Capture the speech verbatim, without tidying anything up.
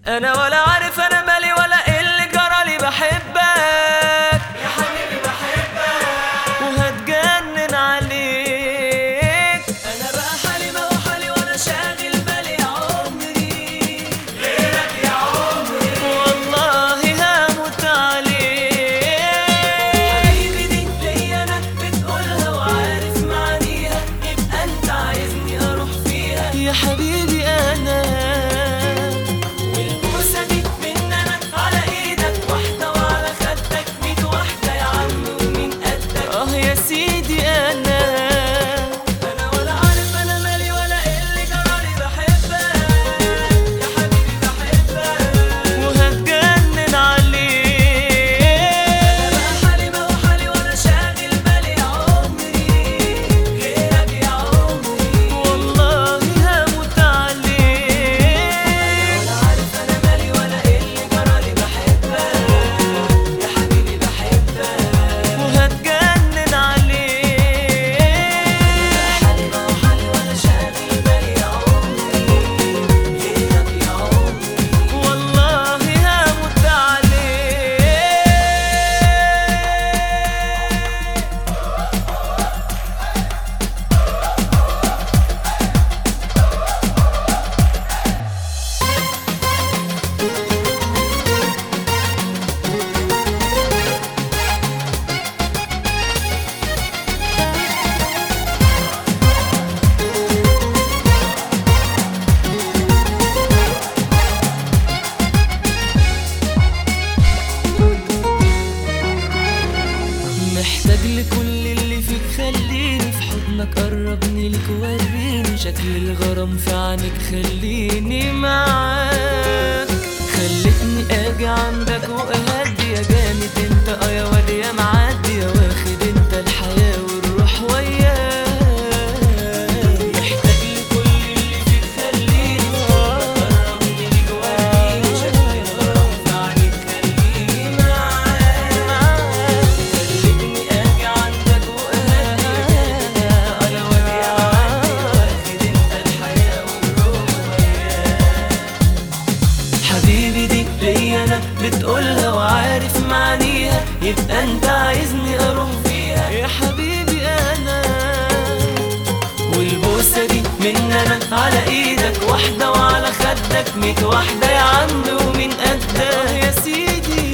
انا ولا عارف انا مالي ولا ايه اللي جرالي، بحبك يا حبيبي بحبك وهتجنن عليك. انا بقى حالي ما هو حالي وانا شاغل بالي يا عمري غيرك يا عمري والله هموت عليك. حبيبي دي ليا انا بتقولها وعارف معانيها، يبقى انت عايزني اروح فيها يا حبيبي انا والبوسه دي من انا على ايدك واحده وعلى خدك ميت واحده يا عم ومين قدك. اه يا سيدي انا انا ولا عارف انا مالي ولا ايه اللي جرالي، بحبك يا حبيبي بحبك وهتجنن عليك. انا بقى حالي ما هو حالي وانا شاغل بالي يا عمري غيرك يا عمري. والله هموت عليك. ولا عارف انا مالي ولا ايه اللي جرالي، بحبك يا حبيبي بحبك وهتجنن عليك. حالي ما هو حالي وانا شاغل بالي يا عمري غيرك يا عمري. والله هموت عليك. محتاج لكل اللي فيك، خليني في حضنك، قربني لك وريني شكل الغرام في عينك، خليني معاك. خلتني اجي عندك واهدي يا جامد انت، اه يا واد يا معدي يا واخد انت الحياة والروح وياك. محتاج لكل اللي فيك، خليني في حضنك، قربني لك وريني شكل الغرام في عينك، خليني معاك. خلتني اجي عندك واهدي يا انا واد يا معدي واخد انت الحياة والروح وياك. حبيبي دي ليا انا بتقولها وعارف معانيها، يبقى انت عايزني اروح فيها يا حبيبي انا. والبوسه دي من انا على ايدك واحده وعلى خدك ميت واحده يا عم ومين قدك. يا سيدي